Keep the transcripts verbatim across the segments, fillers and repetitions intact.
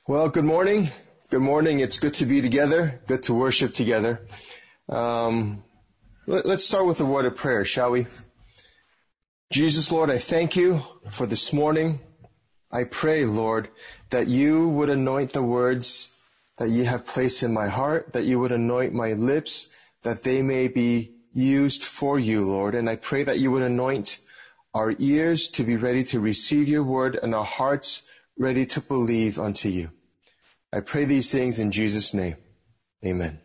Well, good morning. Good morning. It's good to be together. Good to worship together. Um, let, let's start with a word of prayer, shall we? Jesus, Lord, I thank you for this morning. I pray, Lord, that you would anoint the words that you have placed in my heart, that you would anoint my lips, that they may be used for you, Lord. And I pray that you would anoint our ears to be ready to receive your word and our hearts ready to believe unto you. I pray these things in Jesus' name. Amen.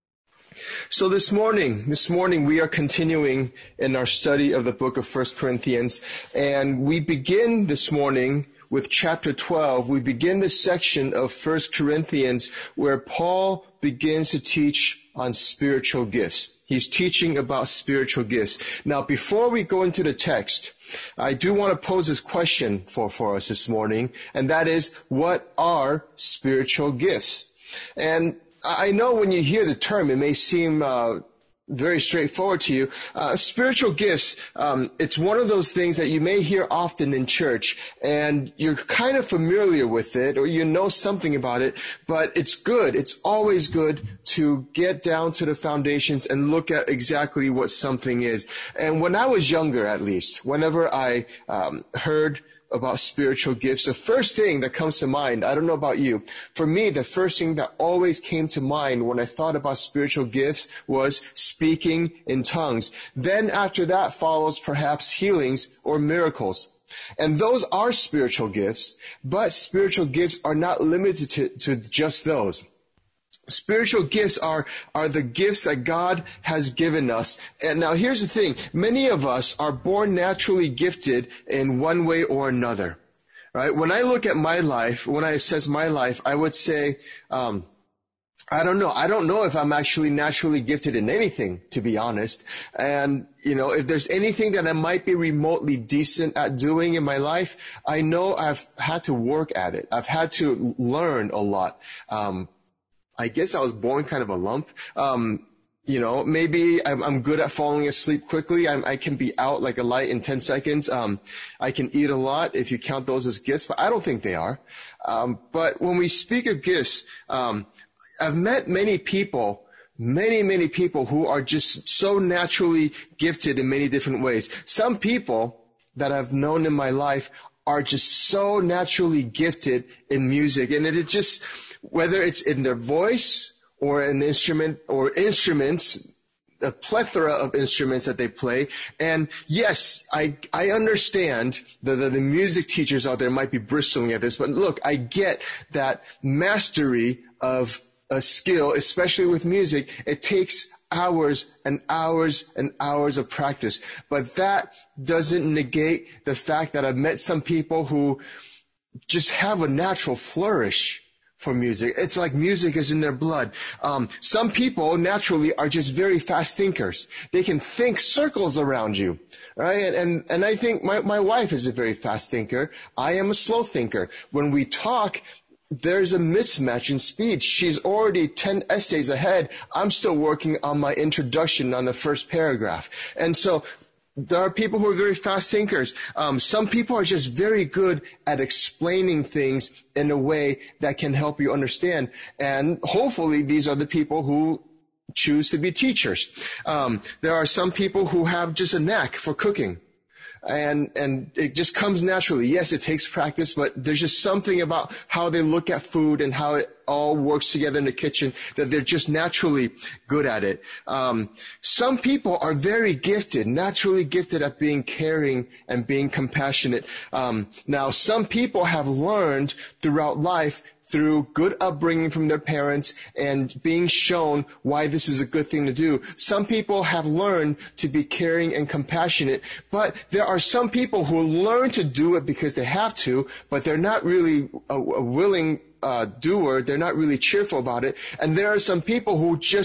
So this morning, this morning we are continuing in our study of the book of First Corinthians, and we begin this morning with chapter twelve. We begin this section of First Corinthians where Paul begins to teach on spiritual gifts. He's teaching about spiritual gifts. Now, before we go into the text, I do want to pose this question for, for us this morning, and that is, what are spiritual gifts? And I know when you hear the term, it may seem uh, very straightforward to you. Uh, spiritual gifts, um, it's one of those things that you may hear often in church, and you're kind of familiar with it, or you know something about it, but it's good. It's always good to get down to the foundations and look at exactly what something is. And when I was younger, at least, whenever I um, heard about spiritual gifts, the first thing that comes to mind, I don't know about you, for me, the first thing that always came to mind when I thought about spiritual gifts was speaking in tongues. Then after that follows perhaps healings or miracles. And those are spiritual gifts, but spiritual gifts are not limited to, to just those. Spiritual gifts are, are the gifts that God has given us. And now here's the thing. Many of us are born naturally gifted in one way or another. Right? When I look at my life, when I assess my life, I would say, um, I don't know. I don't know if I'm actually naturally gifted in anything, to be honest. And, you know, if there's anything that I might be remotely decent at doing in my life, I know I've had to work at it. I've had to learn a lot. Um, I guess I was born kind of a lump. Um, you know, maybe I'm, I'm good at falling asleep quickly. I'm, I can be out like a light in ten seconds. Um, I can eat a lot if you count those as gifts, but I don't think they are. Um, but when we speak of gifts, um, I've met many people, many, many people who are just so naturally gifted in many different ways. Some people that I've known in my life are just so naturally gifted in music, and it is just, whether it's in their voice or an instrument or instruments, a plethora of instruments that they play. And yes, I I understand that the, the music teachers out there might be bristling at this, but look, I get that mastery of a skill, especially with music, it takes hours and hours and hours of practice. But that doesn't negate the fact that I've met some people who just have a natural flourish for music. It's like music is in their blood. Um, some people naturally are just very fast thinkers. They can think circles around you, right? And and, and I think my, my wife is a very fast thinker. I am a slow thinker. When we talk, there's a mismatch in speed. She's already ten essays ahead. I'm still working on my introduction on the first paragraph. And so there are people who are very fast thinkers. Um, some people are just very good at explaining things in a way that can help you understand. And hopefully these are the people who choose to be teachers. Um, there are some people who have just a knack for cooking. And, and it just comes naturally. Yes, it takes practice, but there's just something about how they look at food and how it all works together in the kitchen that they're just naturally good at it. Um, some people are very gifted, naturally gifted at being caring and being compassionate. Um, now, some people have learned throughout life through good upbringing from their parents and being shown why this is a good thing to do. Some people have learned to be caring and compassionate, but there are some people who learn to do it because they have to, but they're not really a, a willing uh, doer. They're not really cheerful about it. And there are some people who just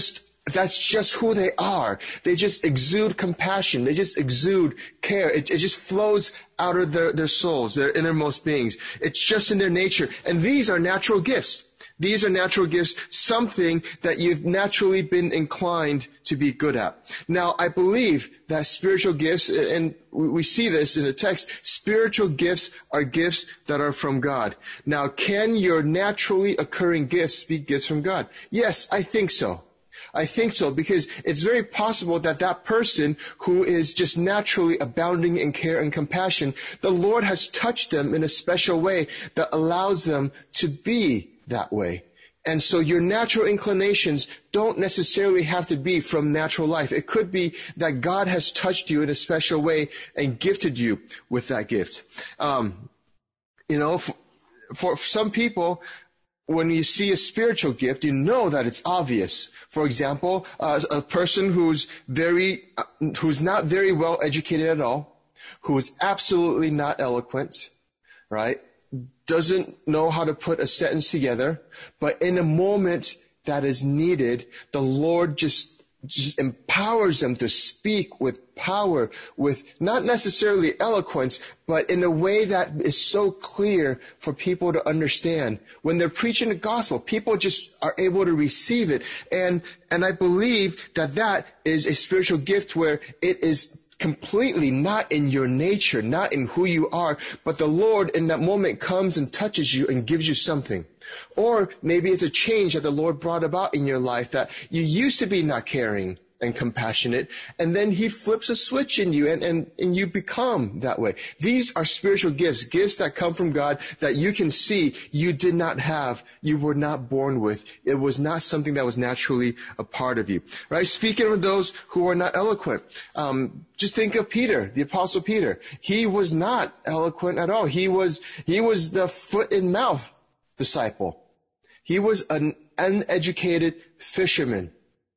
that's just who they are. They just exude compassion. They just exude care. It, it just flows out of their, their souls, their innermost beings. It's just in their nature. And these are natural gifts. These are natural gifts, something that you've naturally been inclined to be good at. Now, I believe that spiritual gifts, and we see this in the text, spiritual gifts are gifts that are from God. Now, can your naturally occurring gifts be gifts from God? Yes, I think so. I think so, because it's very possible that that person who is just naturally abounding in care and compassion, the Lord has touched them in a special way that allows them to be that way. And so your natural inclinations don't necessarily have to be from natural life. It could be that God has touched you in a special way and gifted you with that gift. Um, you know, for, for some people, when you see a spiritual gift, you know that it's obvious. For example, uh, a person who's very, uh, who's not very well educated at all, who is absolutely not eloquent, right? Doesn't know how to put a sentence together, but in a moment that is needed, the Lord just just empowers them to speak with power, with not necessarily eloquence, but in a way that is so clear for people to understand. When they're preaching the gospel, people just are able to receive it. And and I believe that that is a spiritual gift where it is completely not in your nature, not in who you are, but the Lord in that moment comes and touches you and gives you something. Or maybe it's a change that the Lord brought about in your life, that you used to be not caring and compassionate, and then He flips a switch in you and, and, and you become that way. These are spiritual gifts, gifts that come from God that you can see you did not have, you were not born with. It was not something that was naturally a part of you. Right? Speaking of those who are not eloquent, um, just think of Peter, the Apostle Peter. He was not eloquent at all. He was, he was the foot and mouth disciple. He was an uneducated fisherman.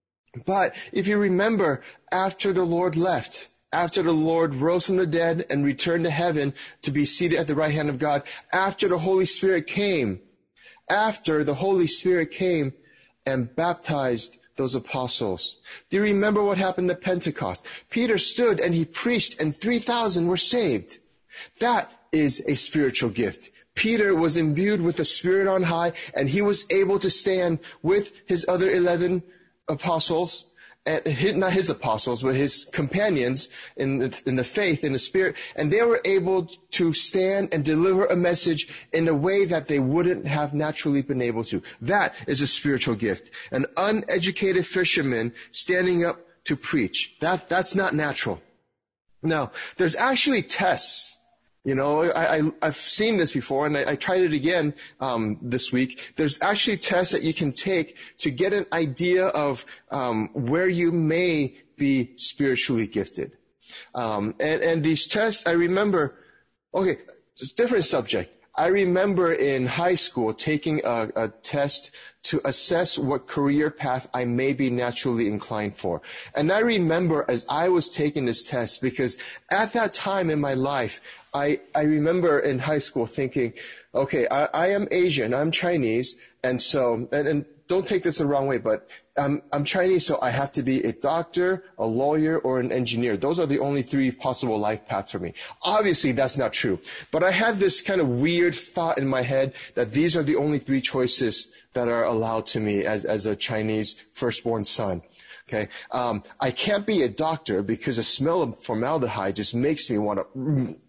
But if you remember, after the Lord left, after the Lord rose from the dead and returned to heaven to be seated at the right hand of God, after the Holy Spirit came, after the Holy Spirit came and baptized those apostles. Do you remember what happened at Pentecost? Peter stood and he preached and three thousand were saved. That is a spiritual gift. Peter was imbued with the Spirit on high, and he was able to stand with his other eleven apostles, and his, not his apostles, but his companions in the, in the faith, in the Spirit, and they were able to stand and deliver a message in a way that they wouldn't have naturally been able to. That is a spiritual gift. An uneducated fisherman standing up to preach. That, that's not natural. Now, there's actually tests. You know, I, I, I've seen this before, and I, I tried it again um, this week. There's actually tests that you can take to get an idea of um, where you may be spiritually gifted. Um, and, and these tests, I remember, okay, it's a different subject. I remember in high school taking a, a test to assess what career path I may be naturally inclined for. And I remember as I was taking this test, because at that time in my life, I, I remember in high school thinking, okay, I, I am Asian, I'm Chinese, and so, and, and don't take this the wrong way, but I'm, I'm Chinese, so I have to be a doctor, a lawyer, or an engineer. Those are the only three possible life paths for me. Obviously, that's not true. But I had this kind of weird thought in my head that these are the only three choices that are allowed to me as, as a Chinese firstborn son. Okay, um, I can't be a doctor because the smell of formaldehyde just makes me want to,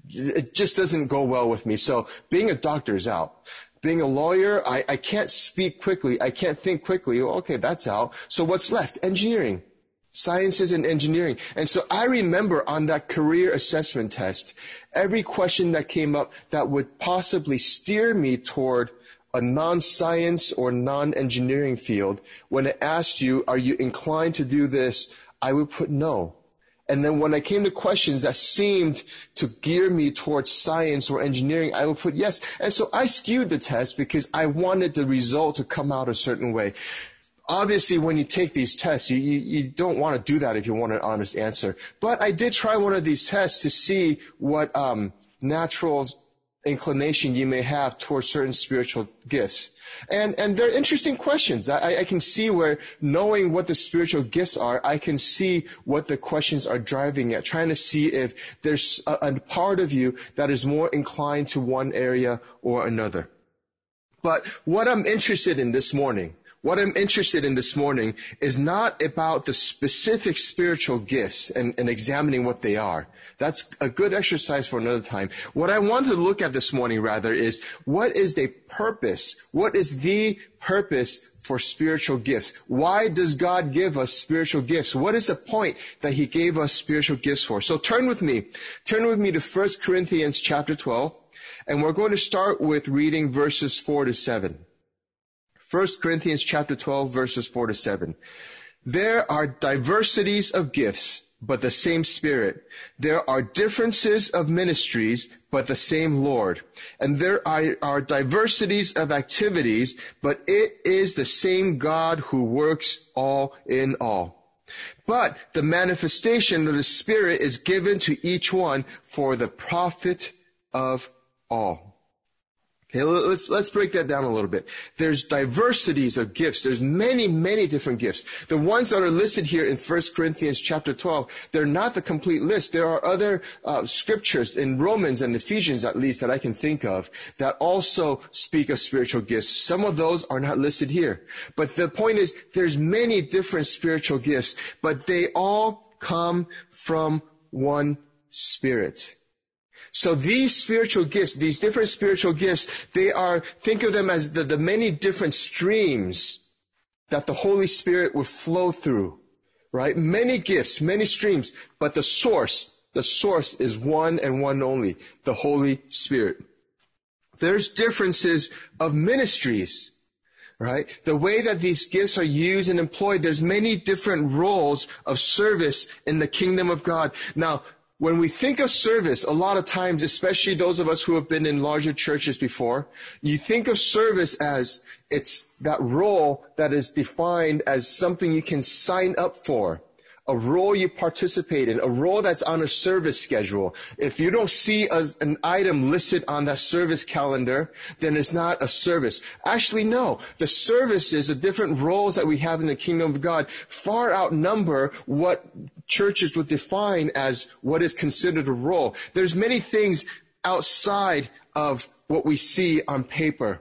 it just doesn't go well with me. So being a doctor is out. Being a lawyer, I, I can't speak quickly. I can't think quickly. Well, okay, that's out. So what's left? Engineering. Sciences and engineering. And so I remember on that career assessment test, every question that came up that would possibly steer me toward a non-science or non-engineering field, when it asked you, are you inclined to do this, I would put no. And then when I came to questions that seemed to gear me towards science or engineering, I would put yes. And so I skewed the test because I wanted the result to come out a certain way. Obviously, when you take these tests, you, you, you don't want to do that if you want an honest answer. But I did try one of these tests to see what um, natural inclination you may have towards certain spiritual gifts. And and they're interesting questions. I, I can see where, knowing what the spiritual gifts are, I can see what the questions are driving at, trying to see if there's a, a part of you that is more inclined to one area or another. But what I'm interested in this morning, what I'm interested in this morning is not about the specific spiritual gifts and, and examining what they are. That's a good exercise for another time. What I want to look at this morning, rather, is what is the purpose? What is the purpose for spiritual gifts? Why does God give us spiritual gifts? What is the point that He gave us spiritual gifts for? So turn with me. Turn with me to First Corinthians chapter twelve, and we're going to start with reading verses four to seven. First Corinthians chapter twelve, verses four to seven. There are diversities of gifts, but the same Spirit. There are differences of ministries, but the same Lord. And there are, are diversities of activities, but it is the same God who works all in all. But the manifestation of the Spirit is given to each one for the profit of all. Okay, let's, let's break that down a little bit. There's diversities of gifts. There's many, many different gifts. The ones that are listed here in First Corinthians chapter twelve, they're not the complete list. There are other uh, scriptures in Romans and Ephesians, at least, that I can think of that also speak of spiritual gifts. Some of those are not listed here. But the point is, there's many different spiritual gifts, but they all come from one Spirit. So these spiritual gifts, these different spiritual gifts, they are, think of them as the, the many different streams that the Holy Spirit would flow through, right? Many gifts, many streams, but the source, the source is one and one only, the Holy Spirit. There's differences of ministries, right? The way that these gifts are used and employed, there's many different roles of service in the kingdom of God. Now, when we think of service, a lot of times, especially those of us who have been in larger churches before, you think of service as it's that role that is defined as something you can sign up for, a role you participate in, a role that's on a service schedule. If you don't see a, an item listed on that service calendar, then it's not a service. Actually, no. The services, the different roles that we have in the kingdom of God, far outnumber what churches would define as what is considered a role. There's many things outside of what we see on paper,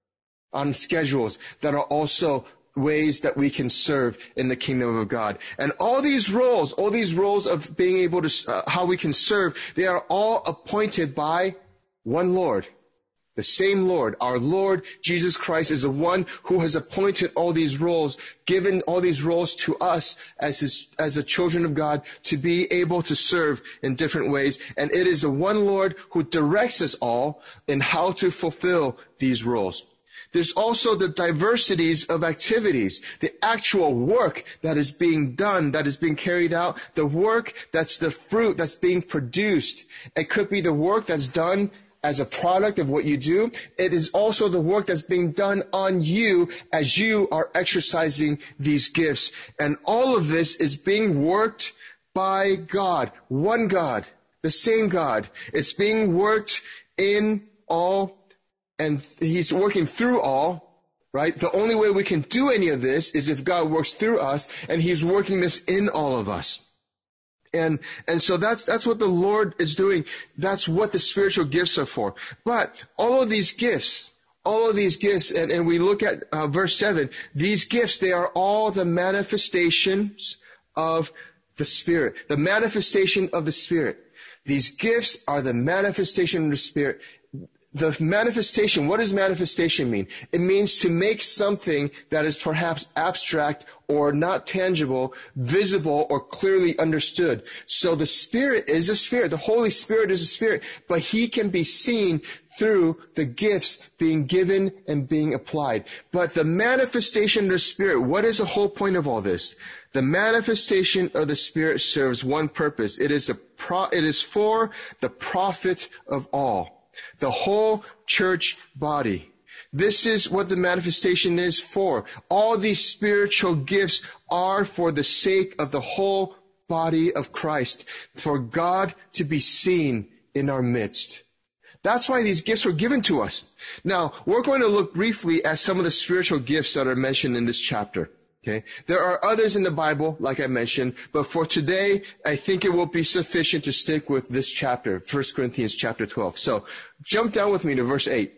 on schedules, that are also ways that we can serve in the kingdom of God. And all these roles, all these roles of being able to, uh, how we can serve, they are all appointed by one Lord. The same Lord, our Lord Jesus Christ, is the one who has appointed all these roles, given all these roles to us as his, as the children of God, to be able to serve in different ways. And it is the one Lord who directs us all in how to fulfill these roles. There's also the diversities of activities, the actual work that is being done, that is being carried out, the work that's the fruit that's being produced. It could be the work that's done as a product of what you do. It is also the work that's being done on you as you are exercising these gifts. And all of this is being worked by God, one God, the same God. It's being worked in all, and He's working through all, right? The only way we can do any of this is if God works through us, and He's working this in all of us. And, and so that's, that's what the Lord is doing. That's what the spiritual gifts are for. But all of these gifts, all of these gifts, and, and we look at uh, verse seven, these gifts, they are all the manifestations of the Spirit. The manifestation of the Spirit. These gifts are the manifestation of the Spirit. The manifestation, what does manifestation mean? It means to make something that is perhaps abstract or not tangible, visible or clearly understood. So the Spirit is a Spirit. The Holy Spirit is a Spirit, but He can be seen through the gifts being given and being applied. But the manifestation of the Spirit, what is the whole point of all this? The manifestation of the Spirit serves one purpose. It is, a pro- it is for the profit of all. The whole church body. This is what the manifestation is for. All these spiritual gifts are for the sake of the whole body of Christ, for God to be seen in our midst. That's why these gifts were given to us. Now, we're going to look briefly at some of the spiritual gifts that are mentioned in this chapter. Okay. There are others in the Bible, like I mentioned, but for today, I think it will be sufficient to stick with this chapter, First Corinthians chapter twelve. So, jump down with me to verse eight.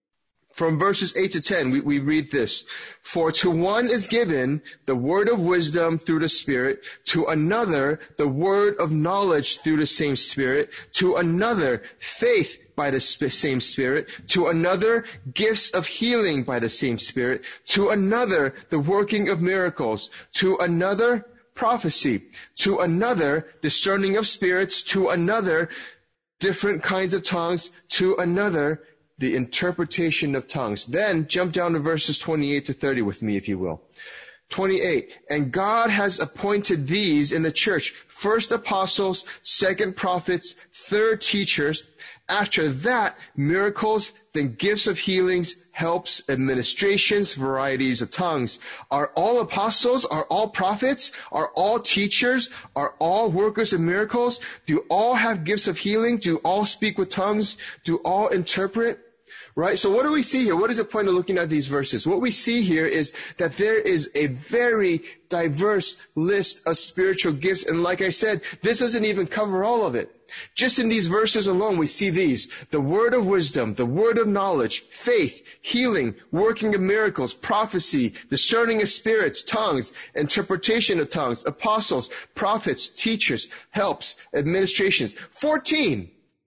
From verses eight to ten, we, we read this. For to one is given the word of wisdom through the Spirit, to another the word of knowledge through the same Spirit, to another faith by the same Spirit, to another gifts of healing by the same Spirit, to another the working of miracles, to another prophecy, to another discerning of spirits, to another different kinds of tongues, to another the interpretation of tongues. Then jump down to verses twenty-eight to thirty with me, if you will. twenty-eight. And God has appointed these in the church, first apostles, second prophets, third teachers. After that, miracles, then gifts of healings, helps, administrations, varieties of tongues. Are all apostles? Are all prophets? Are all teachers? Are all workers of miracles? Do all have gifts of healing? Do all speak with tongues? Do all interpret? Right? So what do we see here? What is the point of looking at these verses? What we see here is that there is a very diverse list of spiritual gifts. And like I said, this doesn't even cover all of it. Just in these verses alone, we see these. The word of wisdom, the word of knowledge, faith, healing, working of miracles, prophecy, discerning of spirits, tongues, interpretation of tongues, apostles, prophets, teachers, helps, administrations. fourteen.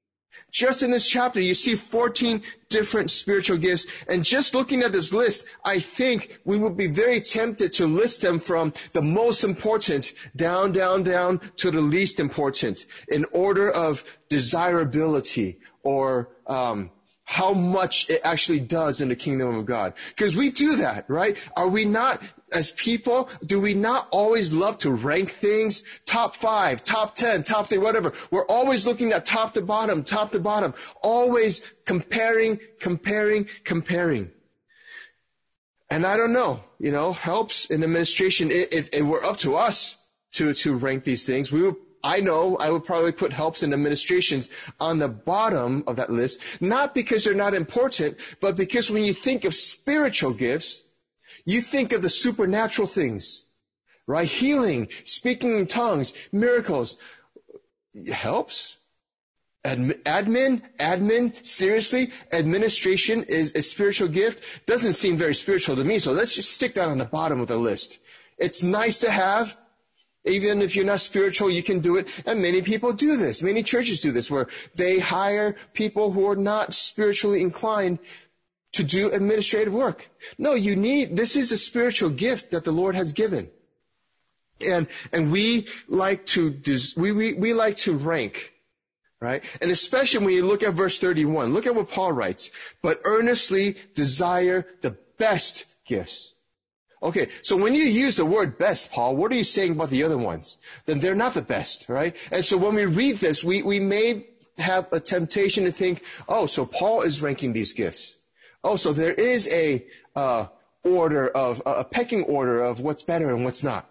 Just in this chapter, you see fourteen different spiritual gifts. And just looking at this list, I think we would be very tempted to list them from the most important down, down, down to the least important in order of desirability or um how much it actually does in the kingdom of God. Because we do that, right? Are we not, as people, do we not always love to rank things? Top five, top ten, top three, whatever. We're always looking at top to bottom, top to bottom. Always comparing, comparing, comparing. And I don't know, you know, helps in administration. If it were up to us to, to rank these things, we would I know I would probably put helps and administrations on the bottom of that list, not because they're not important, but because when you think of spiritual gifts, you think of the supernatural things, right? Healing, speaking in tongues, miracles. Helps? Admin, admin, admin, seriously, administration is a spiritual gift? Doesn't seem very spiritual to me, so let's just stick that on the bottom of the list. It's nice to have. Even if you're not spiritual, you can do it. And many people do this. Many churches do this, where they hire people who are not spiritually inclined to do administrative work. No, you need, this is a spiritual gift that the Lord has given. And, and we like to, we, we, we like to rank, right? And especially when you look at verse thirty-one, look at what Paul writes. But earnestly desire the best gifts. Okay, so when you use the word best, Paul, what are you saying about the other ones? Then they're not the best, right? And so when we read this, we, we may have a temptation to think, oh, so Paul is ranking these gifts. Oh, so there is a uh, order of, a pecking order of what's better and what's not.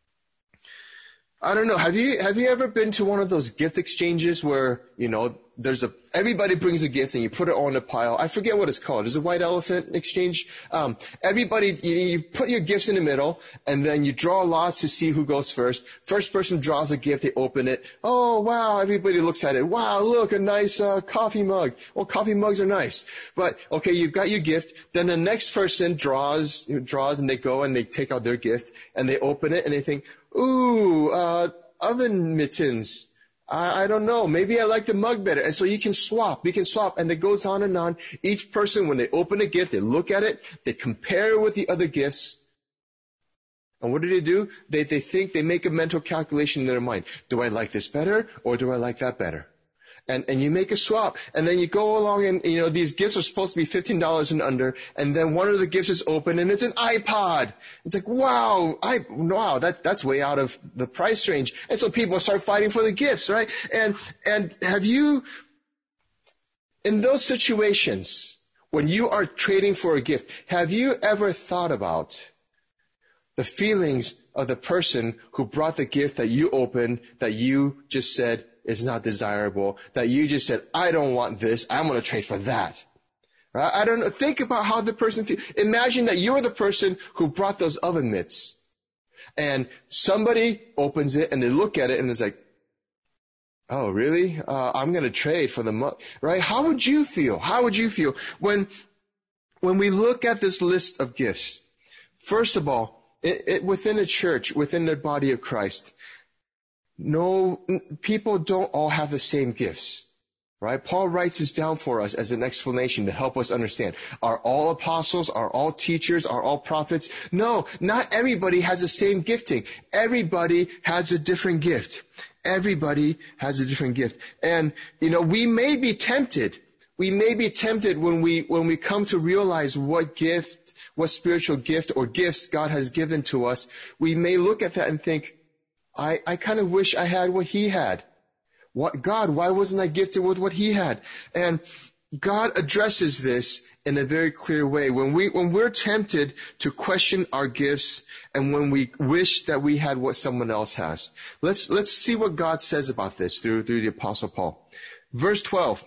I don't know. Have you have you ever been to one of those gift exchanges where, you know, there's a everybody brings a gift and you put it on a pile? I forget what it's called. Is it white elephant exchange? Um, everybody, you, you put your gifts in the middle and then you draw lots to see who goes first. First person draws a gift, they open it. Oh, wow, everybody looks at it. Wow, look, a nice uh, coffee mug. Well, coffee mugs are nice. But, okay, you've got your gift. Then the next person draws, draws and they go and they take out their gift and they open it and they think, ooh, uh, oven mittens. I, I don't know. Maybe I like the mug better. And so you can swap. You can swap. And it goes on and on. Each person, when they open a gift, they look at it. They compare it with the other gifts. And what do they do? They, they think, they make a mental calculation in their mind. Do I like this better or do I like that better? And, and you make a swap. And then you go along and, you know, these gifts are supposed to be fifteen dollars and under. And then one of the gifts is open and it's an iPod. It's like, wow, I, wow, that's, that's way out of the price range. And so people start fighting for the gifts, right? And, and have you, in those situations, when you are trading for a gift, have you ever thought about the feelings of the person who brought the gift that you opened, that you just said, is not desirable, that you just said, I don't want this, I'm going to trade for that. Right? I don't know. Think about how the person feels. Imagine that you're the person who brought those oven mitts, and somebody opens it and they look at it and it's like, oh, really? Uh, I'm going to trade for the money, right? How would you feel? How would you feel when, when we look at this list of gifts? First of all, it, it, within a church, within the body of Christ, no, people don't all have the same gifts, right? Paul writes this down for us as an explanation to help us understand. Are all apostles? Are all teachers? Are all prophets? No, not everybody has the same gifting. Everybody has a different gift. Everybody has a different gift. And, you know, we may be tempted. We may be tempted when we, when we come to realize what gift, what spiritual gift or gifts God has given to us. We may look at that and think, I, I kind of wish I had what he had. What, God, why wasn't I gifted with what he had? And God addresses this in a very clear way. When we, when we're tempted to question our gifts and when we wish that we had what someone else has. Let's, let's see what God says about this through, through the Apostle Paul. Verse twelve.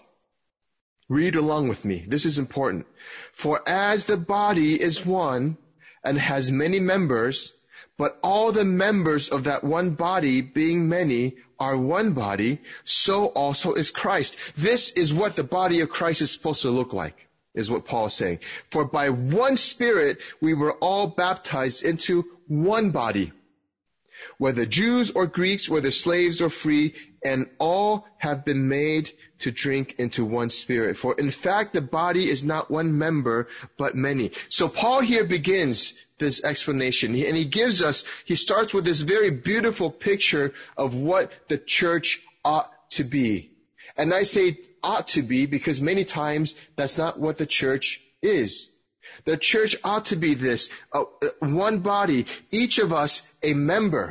Read along with me. This is important. For as the body is one and has many members, but all the members of that one body, being many, are one body, so also is Christ. This is what the body of Christ is supposed to look like, is what Paul is saying. For by one Spirit we were all baptized into one body, whether Jews or Greeks, whether slaves or free, and all have been made to drink into one Spirit. For in fact, the body is not one member, but many. So Paul here begins this explanation, and he gives us, he starts with this very beautiful picture of what the church ought to be. And I say ought to be because many times that's not what the church is. The church ought to be this, uh, one body, each of us a member.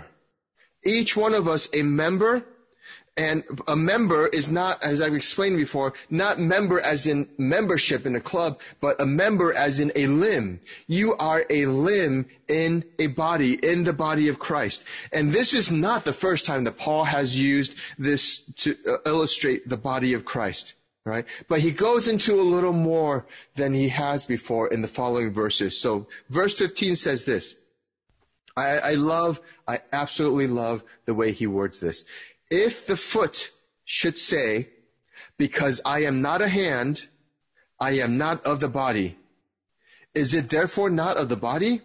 Each one of us a member, and a member is not, as I've explained before, not member as in membership in a club, but a member as in a limb. You are a limb in a body, in the body of Christ. And this is not the first time that Paul has used this to uh, illustrate the body of Christ. Right? But he goes into a little more than he has before in the following verses. So verse fifteen says this. I, I love, I absolutely love the way he words this. If the foot should say, because I am not a hand, I am not of the body, is it therefore not of the body?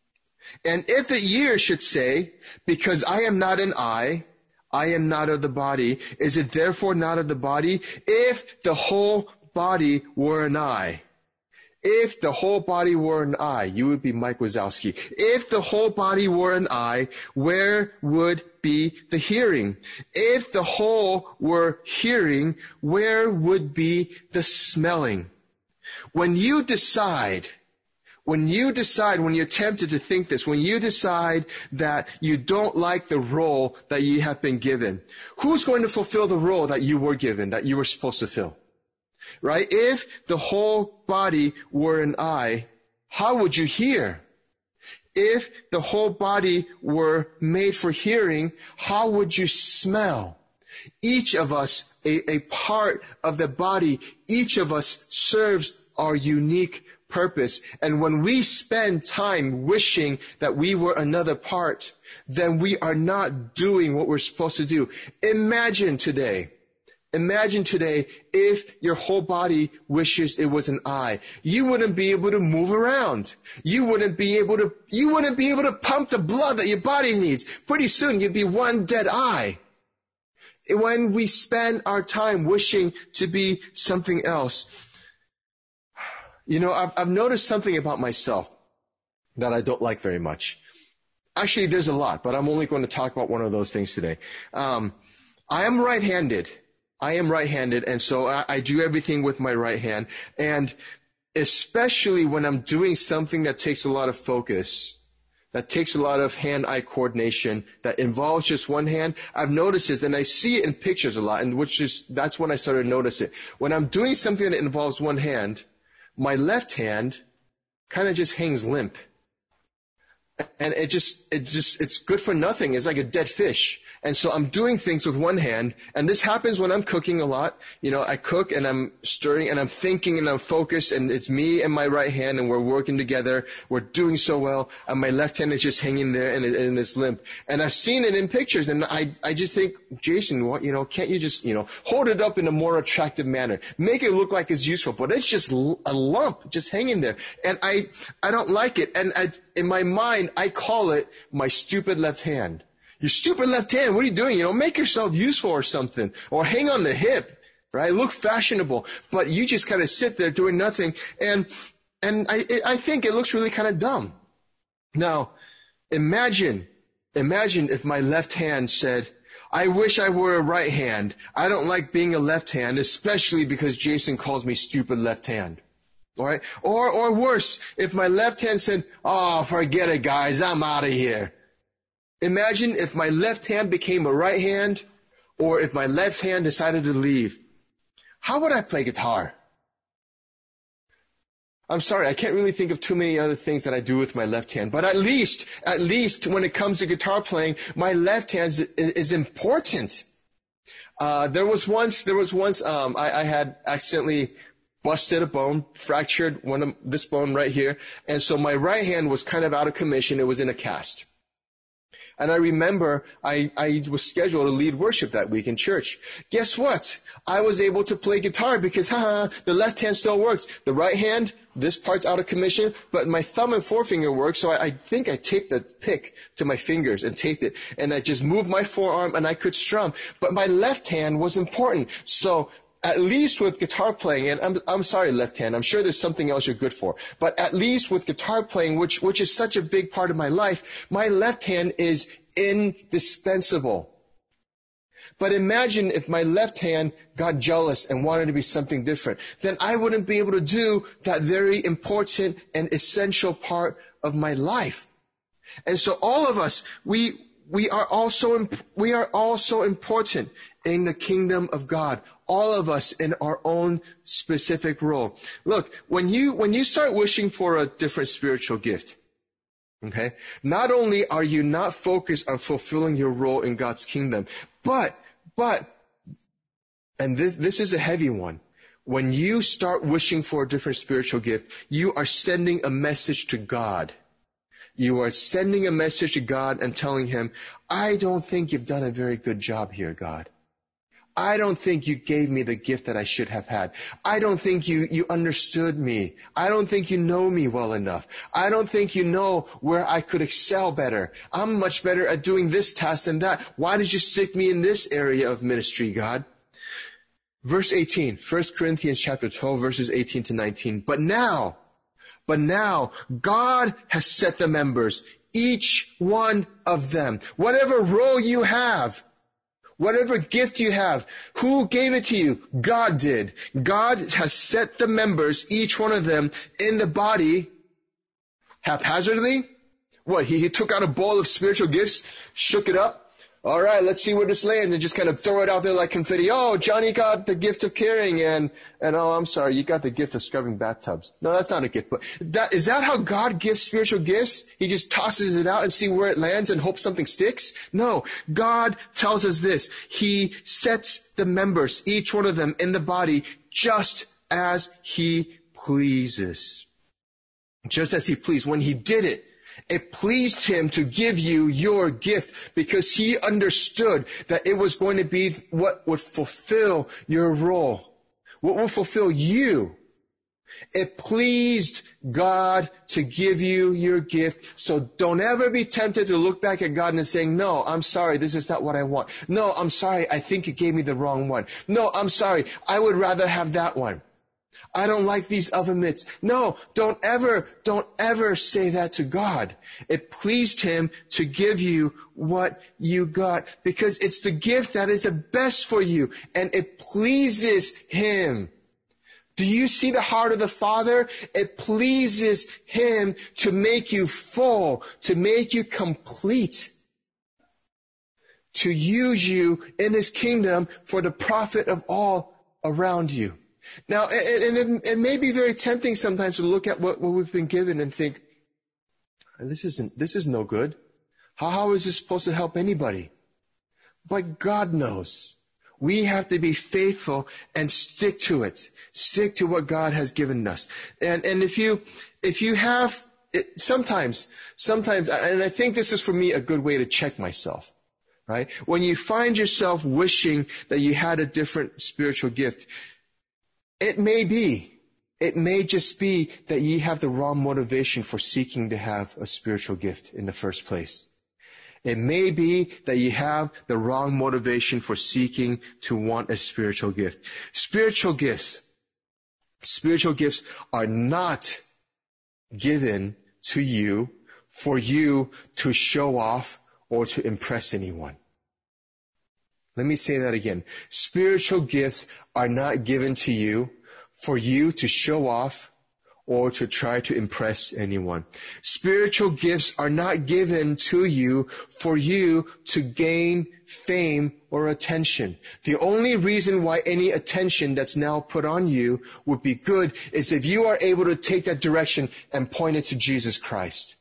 And if the ear should say, because I am not an eye, I am not of the body, is it therefore not of the body? If the whole body were an eye, if the whole body were an eye, you would be Mike Wazowski. If the whole body were an eye, where would be the hearing? If the whole were hearing, where would be the smelling? When you decide When you decide, when you're tempted to think this, when you decide that you don't like the role that you have been given, who's going to fulfill the role that you were given, that you were supposed to fill? Right? If the whole body were an eye, how would you hear? If the whole body were made for hearing, how would you smell? Each of us, a, a part of the body, each of us serves our unique purpose. And when we spend time wishing that we were another part, then we are not doing what we're supposed to do. Imagine today, imagine today if your whole body wishes it was an eye. You wouldn't be able to move around. You wouldn't be able to, you wouldn't be able to pump the blood that your body needs. Pretty soon you'd be one dead eye. When we spend our time wishing to be something else, you know, I've, I've noticed something about myself that I don't like very much. Actually, there's a lot, but I'm only going to talk about one of those things today. Um, I am right-handed. I am right-handed, and so I, I do everything with my right hand. And especially when I'm doing something that takes a lot of focus, that takes a lot of hand-eye coordination, that involves just one hand, I've noticed this, and I see it in pictures a lot, and which is, that's when I started to notice it. When I'm doing something that involves one hand, my left hand kind of just hangs limp. and it just, it just, it's good for nothing. It's like a dead fish. And so I'm doing things with one hand, and this happens when I'm cooking a lot. You know, I cook and I'm stirring and I'm thinking and I'm focused, and it's me and my right hand, and we're working together. We're doing so well, and my left hand is just hanging there and, it, and it's limp. And I've seen it in pictures, and I, I just think, Jason, what, you know, can't you just, you know, hold it up in a more attractive manner, make it look like it's useful, but it's just a lump just hanging there, and I, I don't like it, and I, in my mind, I call it my stupid left hand. You stupid left hand, what are you doing? You know, make yourself useful or something. Or hang on the hip, right? Look fashionable. But you just kind of sit there doing nothing. And, and I, I think it looks really kind of dumb. Now, imagine, imagine if my left hand said, I wish I were a right hand. I don't like being a left hand, especially because Jason calls me stupid left hand. All right? Or, or worse, if my left hand said, oh, forget it, guys, I'm out of here. Imagine if my left hand became a right hand, or if my left hand decided to leave. How would I play guitar? I'm sorry, I can't really think of too many other things that I do with my left hand. But at least, at least when it comes to guitar playing, my left hand is, is important. Uh, there was once, there was once, um, I, I had accidentally busted a bone, fractured one of this bone right here, and so my right hand was kind of out of commission. It was in a cast. And I remember I, I was scheduled to lead worship that week in church. Guess what? I was able to play guitar because, haha, the left hand still works. The right hand, this part's out of commission, but my thumb and forefinger work, so I, I think I taped the pick to my fingers and taped it. And I just moved my forearm and I could strum. But my left hand was important. So at least with guitar playing, and I'm, I'm sorry, left hand, I'm sure there's something else you're good for, but at least with guitar playing, which, which is such a big part of my life, my left hand is indispensable. But imagine if my left hand got jealous and wanted to be something different, then I wouldn't be able to do that very important and essential part of my life. And so all of us, we, we are also, we are also important in the kingdom of God. All of us in our own specific role. Look, when you, when you start wishing for a different spiritual gift, okay, not only are you not focused on fulfilling your role in God's kingdom, but, but, and this, this is a heavy one. When you start wishing for a different spiritual gift, you are sending a message to God. You are sending a message to God and telling Him, I don't think you've done a very good job here, God. I don't think you gave me the gift that I should have had. I don't think you, you understood me. I don't think you know me well enough. I don't think you know where I could excel better. I'm much better at doing this task than that. Why did you stick me in this area of ministry, God? Verse eighteen, First Corinthians chapter twelve, verses eighteen to nineteen. But now, but now, God has set the members, each one of them, whatever role you have, whatever gift you have, who gave it to you? God did. God has set the members, each one of them, in the body haphazardly. What? He, he took out a bowl of spiritual gifts, shook it up. All right, let's see where this lands, and just kind of throw it out there like confetti. Oh, Johnny got the gift of caring, and, and oh, I'm sorry, you got the gift of scrubbing bathtubs. No, that's not a gift. But that, is that how God gives spiritual gifts? He just tosses it out and see where it lands and hopes something sticks? No, God tells us this. He sets the members, each one of them, in the body just as He pleases. Just as He pleased. When He did it, it pleased Him to give you your gift because He understood that it was going to be what would fulfill your role, what will fulfill you. It pleased God to give you your gift. So don't ever be tempted to look back at God and saying, no, I'm sorry, this is not what I want. No, I'm sorry, I think you gave me the wrong one. No, I'm sorry, I would rather have that one. I don't like these oven mitts. No, don't ever, don't ever say that to God. It pleased Him to give you what you got because it's the gift that is the best for you and it pleases Him. Do you see the heart of the Father? It pleases Him to make you full, to make you complete, to use you in His kingdom for the profit of all around you. Now, and it, it may be very tempting sometimes to look at what, what we've been given and think, this isn't, this is no good. How, how is this supposed to help anybody? But God knows. We have to be faithful and stick to it. Stick to what God has given us. And, and if you, if you have, it, sometimes, sometimes, and I think this is for me a good way to check myself, right? When you find yourself wishing that you had a different spiritual gift, it may be, it may just be that you have the wrong motivation for seeking to have a spiritual gift in the first place. It may be that you have the wrong motivation for seeking to want a spiritual gift. Spiritual gifts, spiritual gifts are not given to you for you to show off or to impress anyone. Let me say that again. Spiritual gifts are not given to you for you to show off or to try to impress anyone. Spiritual gifts are not given to you for you to gain fame or attention. The only reason why any attention that's now put on you would be good is if you are able to take that direction and point it to Jesus Christ.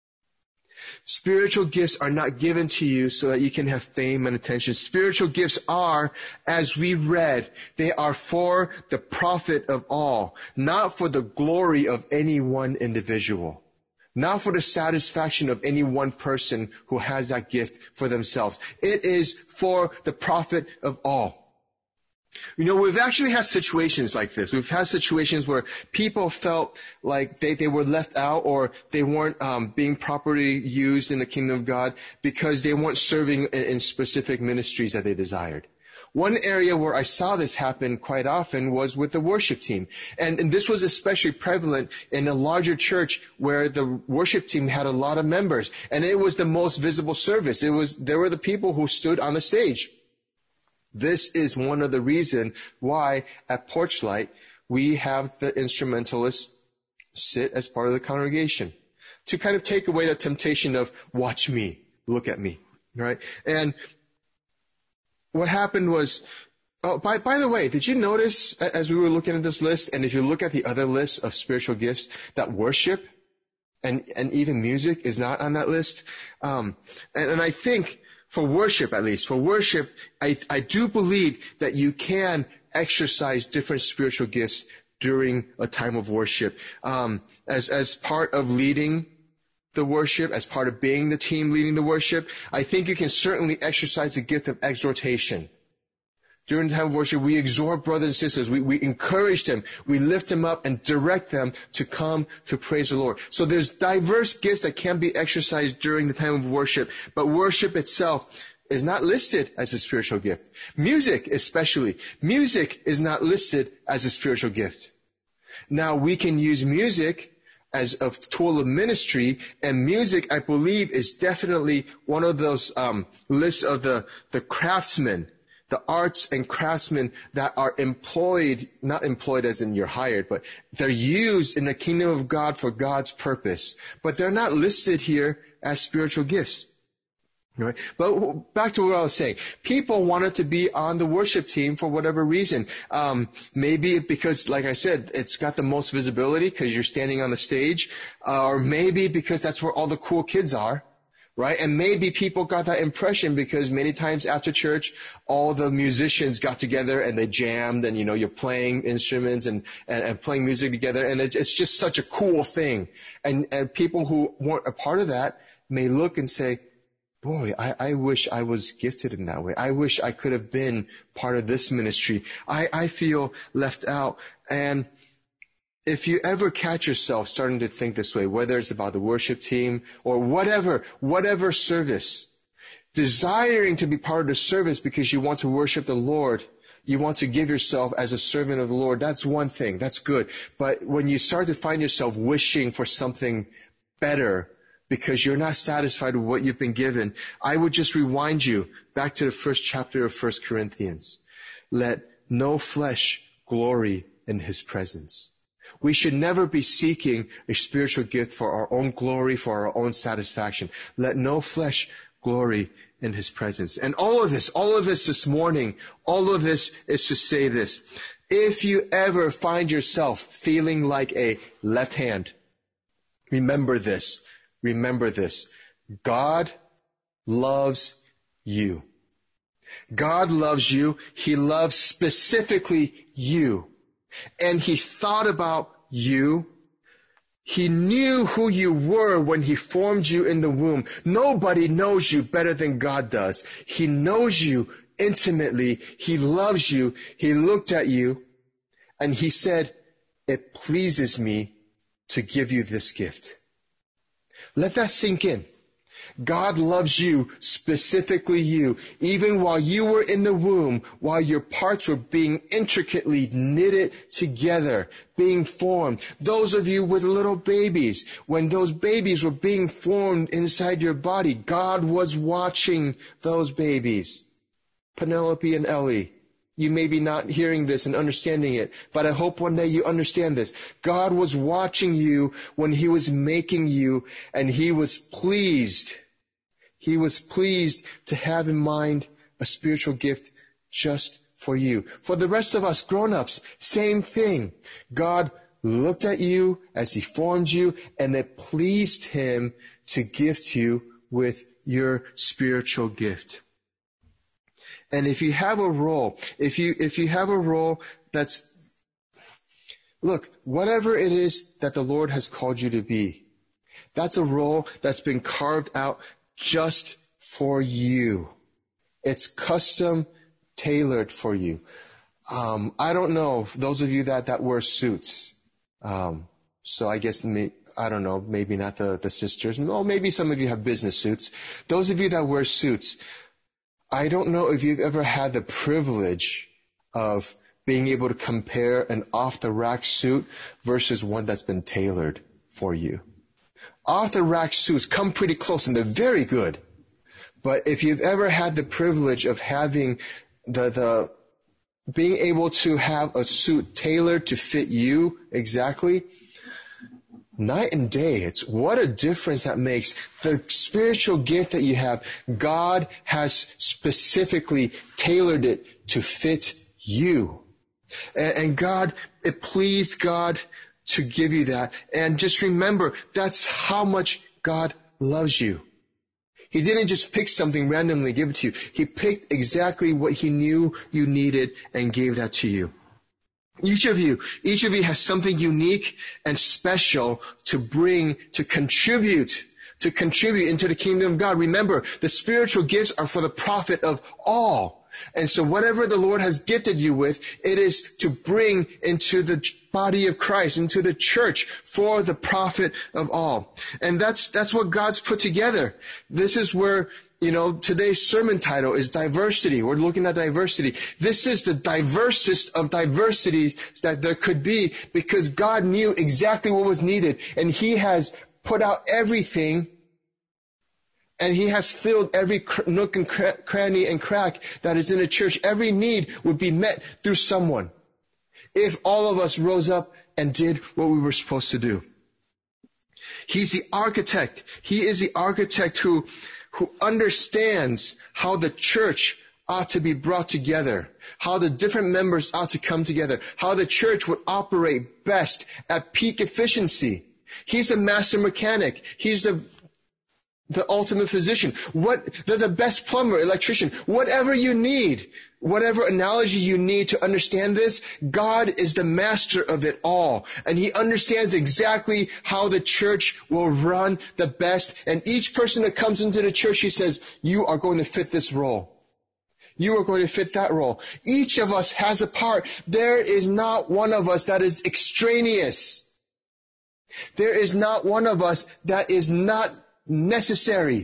Spiritual gifts are not given to you so that you can have fame and attention. Spiritual gifts are, as we read, they are for the profit of all, not for the glory of any one individual, not for the satisfaction of any one person who has that gift for themselves. It is for the profit of all. You know, we've actually had situations like this. We've had situations where people felt like they, they were left out or they weren't um, being properly used in the kingdom of God because they weren't serving in, in specific ministries that they desired. One area where I saw this happen quite often was with the worship team. And, and this was especially prevalent in a larger church where the worship team had a lot of members. And it was the most visible service. It was, there were the people who stood on the stage. This is one of the reasons why at Porchlight we have the instrumentalists sit as part of the congregation to kind of take away the temptation of watch me, look at me, right? And what happened was, oh, by, by the way, did you notice as we were looking at this list, and if you look at the other list of spiritual gifts, that worship and, and even music is not on that list? Um, and, and I think for worship, at least, for worship, I, I do believe that you can exercise different spiritual gifts during a time of worship. Um, as, as part of leading the worship, as part of being the team leading the worship, I think you can certainly exercise the gift of exhortation. During the time of worship, we exhort brothers and sisters. We, we encourage them. We lift them up and direct them to come to praise the Lord. So there's diverse gifts that can be exercised during the time of worship. But worship itself is not listed as a spiritual gift. Music especially. Music is not listed as a spiritual gift. Now, we can use music as a tool of ministry, and music, I believe, is definitely one of those um, lists of the, the craftsmen, the arts and craftsmen that are employed, not employed as in you're hired, but they're used in the kingdom of God for God's purpose. But they're not listed here as spiritual gifts. Right? But back to what I was saying. People wanted to be on the worship team for whatever reason. Um, maybe because, like I said, it's got the most visibility because you're standing on the stage. Uh, or maybe because that's where all the cool kids are. Right? And maybe people got that impression because many times after church, all the musicians got together and they jammed and, you know, you're playing instruments and, and, and playing music together. And it, it's just such a cool thing. And, and people who weren't a part of that may look and say, boy, I, I wish I was gifted in that way. I wish I could have been part of this ministry. I, I feel left out. And if you ever catch yourself starting to think this way, whether it's about the worship team or whatever, whatever service, desiring to be part of the service because you want to worship the Lord, you want to give yourself as a servant of the Lord, that's one thing, that's good. But when you start to find yourself wishing for something better because you're not satisfied with what you've been given, I would just rewind you back to the first chapter of First Corinthians. Let no flesh glory in his presence. We should never be seeking a spiritual gift for our own glory, for our own satisfaction. Let no flesh glory in his presence. And all of this, all of this this morning, all of this is to say this. If you ever find yourself feeling like a left hand, remember this. remember this. God loves you. God loves you. He loves specifically you. And He thought about you. He knew who you were when He formed you in the womb. Nobody knows you better than God does. He knows you intimately. He loves you. He looked at you and He said, it pleases me to give you this gift. Let that sink in. God loves you, specifically you, even while you were in the womb, while your parts were being intricately knitted together, being formed. Those of you with little babies, when those babies were being formed inside your body, God was watching those babies. Penelope and Ellie, you may be not hearing this and understanding it, but I hope one day you understand this. God was watching you when He was making you, and He was pleased. He was pleased to have in mind a spiritual gift just for you. For the rest of us grown-ups, same thing. God looked at you as He formed you, and it pleased Him to gift you with your spiritual gift. And if you have a role, if you, if you have a role that's, look, whatever it is that the Lord has called you to be, that's a role that's been carved out just for you. It's custom tailored for you. Um, I don't know, those of you that, that wear suits. Um, so I guess, may, I don't know, maybe not the, the sisters. No, maybe some of you have business suits. Those of you that wear suits, I don't know if you've ever had the privilege of being able to compare an off-the-rack suit versus one that's been tailored for you. Off-the-rack suits come pretty close and they're very good. But if you've ever had the privilege of having the, the, being able to have a suit tailored to fit you exactly, night and day, it's what a difference that makes. The spiritual gift that you have, God has specifically tailored it to fit you. And, and God, it pleased God to give you that. And just remember, that's how much God loves you. He didn't just pick something randomly, give it to you. He picked exactly what He knew you needed and gave that to you. Each of you, each of you has something unique and special to bring, to contribute, to contribute into the kingdom of God. Remember, the spiritual gifts are for the profit of all. And so whatever the Lord has gifted you with, it is to bring into the body of Christ, into the church for the profit of all. And that's, that's what God's put together. This is where, you know, today's sermon title is diversity. We're looking at diversity. This is the diversest of diversities that there could be because God knew exactly what was needed. And He has put out everything, and He has filled every nook and cranny and crack that is in a church. Every need would be met through someone if all of us rose up and did what we were supposed to do. He's the architect. He is the architect who, who understands how the church ought to be brought together, how the different members ought to come together, how the church would operate best at peak efficiency. He's a master mechanic. He's the the ultimate physician. What, they're the best plumber, electrician, whatever you need, whatever analogy you need to understand this, God is the master of it all. And He understands exactly how the church will run the best. And each person that comes into the church, He says, you are going to fit this role. You are going to fit that role. Each of us has a part. There is not one of us that is extraneous. There is not one of us that is not necessary.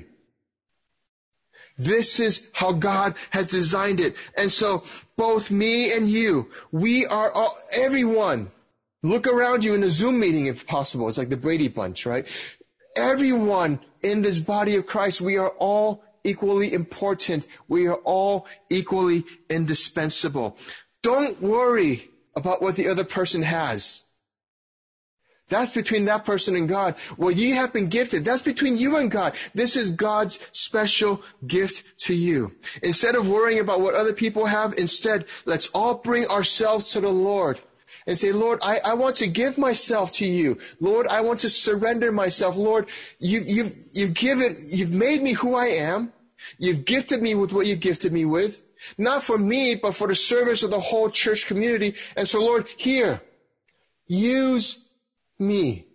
This is how God has designed it. And so both me and you, we are all, everyone, look around you in a Zoom meeting if possible. It's like the Brady Bunch, right? Everyone in this body of Christ, we are all equally important. We are all equally indispensable. Don't worry about what the other person has. That's between that person and God. What you have been gifted, that's between you and God. This is God's special gift to you. Instead of worrying about what other people have, instead, let's all bring ourselves to the Lord and say, Lord, I, I want to give myself to you. Lord, I want to surrender myself. Lord, you, you've, you've given, you've made me who I am. You've gifted me with what you've gifted me with. Not for me, but for the service of the whole church community. And so, Lord, here, use me.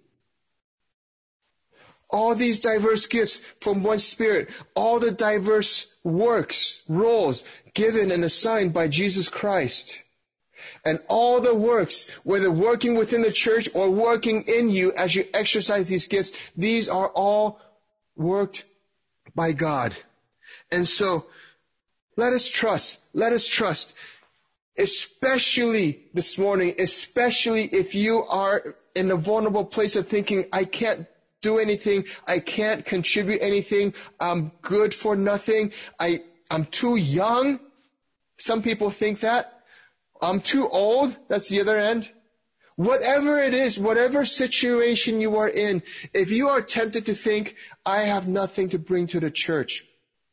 All these diverse gifts from one Spirit, all the diverse works, roles given and assigned by Jesus Christ. And all the works, whether working within the church or working in you as you exercise these gifts, these are all worked by God. And so, let us trust, let us trust, especially this morning, especially if you are in a vulnerable place of thinking, I can't do anything, I can't contribute anything, I'm good for nothing, I, I'm too young. Some people think that. I'm too old. That's the other end. Whatever it is, whatever situation you are in, if you are tempted to think, I have nothing to bring to the church,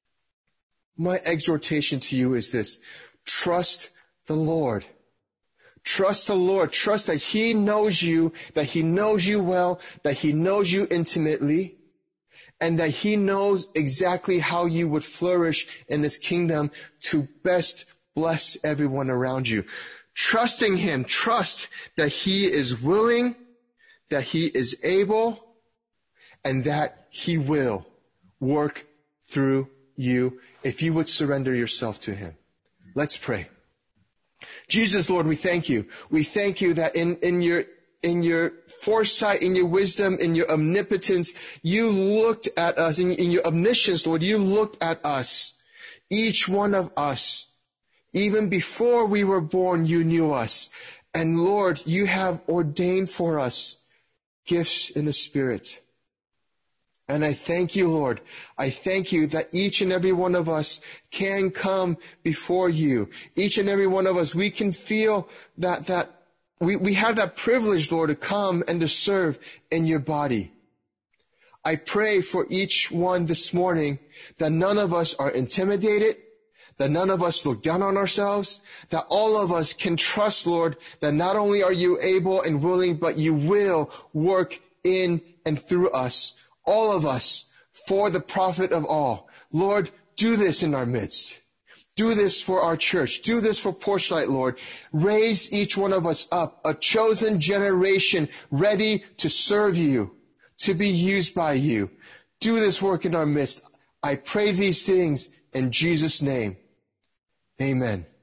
my exhortation to you is this: trust the Lord. Trust the Lord. Trust that He knows you, that He knows you well, that He knows you intimately, and that He knows exactly how you would flourish in this kingdom to best bless everyone around you. Trusting Him, trust that He is willing, that He is able, and that He will work through you if you would surrender yourself to Him. Let's pray. Jesus, Lord, we thank you. We thank you that in, in your in your foresight, in your wisdom, in your omnipotence, you looked at us, in, in your omniscience, Lord, you looked at us, each one of us. Even before we were born, you knew us. And Lord, you have ordained for us gifts in the Spirit. And I thank you, Lord. I thank you that each and every one of us can come before you. Each and every one of us, we can feel that, that we, we have that privilege, Lord, to come and to serve in your body. I pray for each one this morning that none of us are intimidated, that none of us look down on ourselves, that all of us can trust, Lord, that not only are you able and willing, but you will work in and through us, all of us, for the profit of all. Lord, do this in our midst. Do this for our church. Do this for Porchlight, Lord. Raise each one of us up, a chosen generation ready to serve you, to be used by you. Do this work in our midst. I pray these things in Jesus' name. Amen.